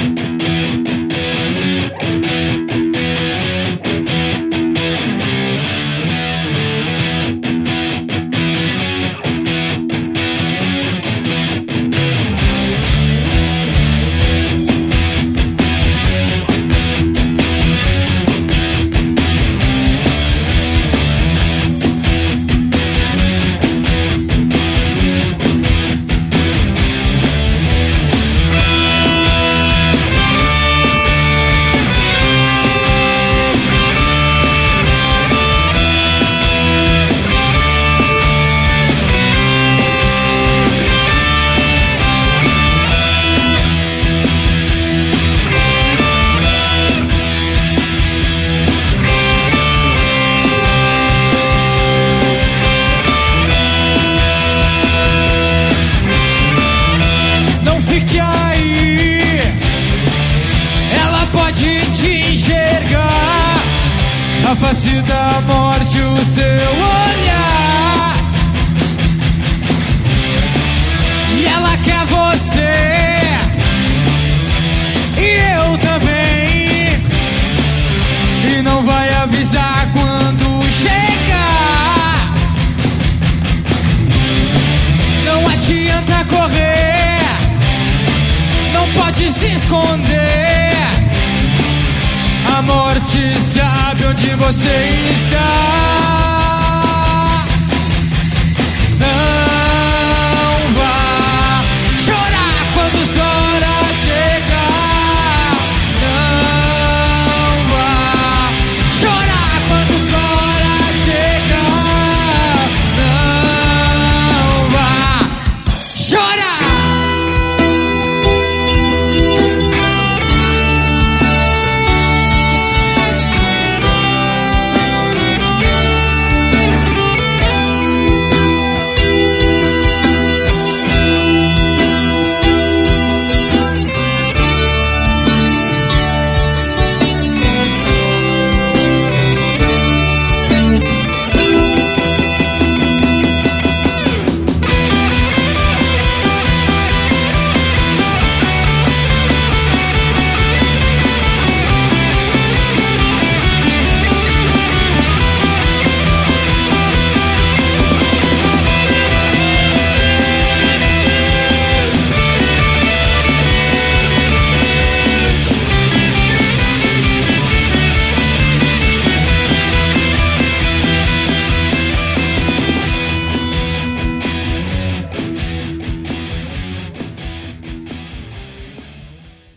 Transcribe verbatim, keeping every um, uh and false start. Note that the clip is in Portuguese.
A face da morte, o seu olhar. E ela quer você, e eu também. E não vai avisar quando chegar. Não adianta correr, não pode se esconder. A morte sabe onde você está.